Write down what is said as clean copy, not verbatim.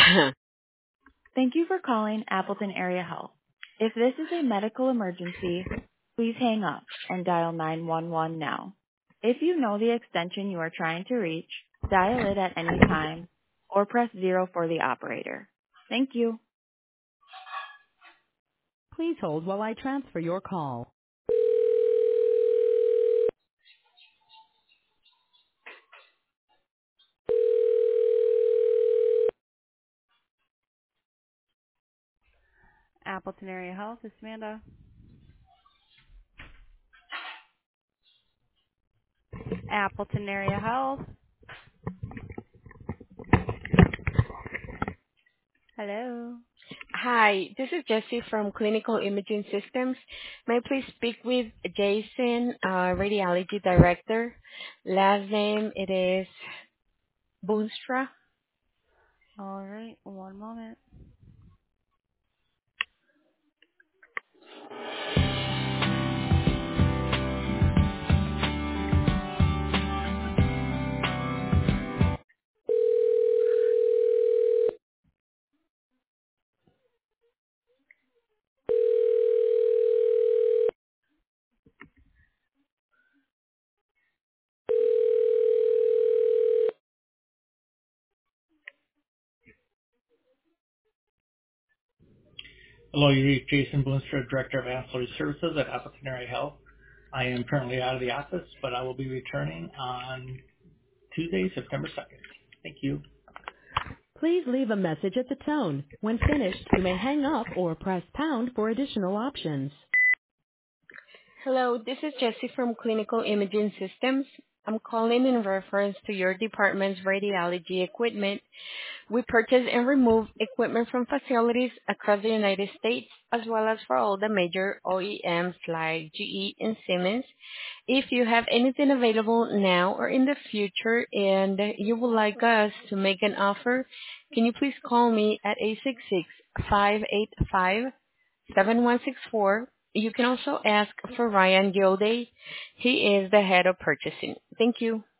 Thank you for calling Appleton Area Health. If this is a medical emergency, please hang up and dial 911 now. If you know the extension you are trying to reach, dial it at any time or press 0 for the operator. Thank you. Please hold while I transfer your call. Appleton Area Health, this is Amanda. Appleton Area Health. Hello. Hi, this is Jessie from Clinical Imaging Systems. May I please speak with Jason, Radiology Director? Last name, it is Boonstra. All right, one moment. Hello, you reached Jason Boonstra, Director of Ancillary Services at Appleton Area Health. I am currently out of the office, but I will be returning on Tuesday, September 2nd. Thank you. Please leave a message at the tone. When finished, you may hang up or press pound for additional options. Hello, this is Jessie from Clinical Imaging Systems. I'm calling in reference to your department's radiology equipment. We purchase and remove equipment from facilities across the United States, as well as for all the major OEMs like GE and Siemens. If you have anything available now or in the future and you would like us to make an offer, can you please call me at 866-585-7164. You can also ask for Ryan Gilday. He is the head of purchasing. Thank you.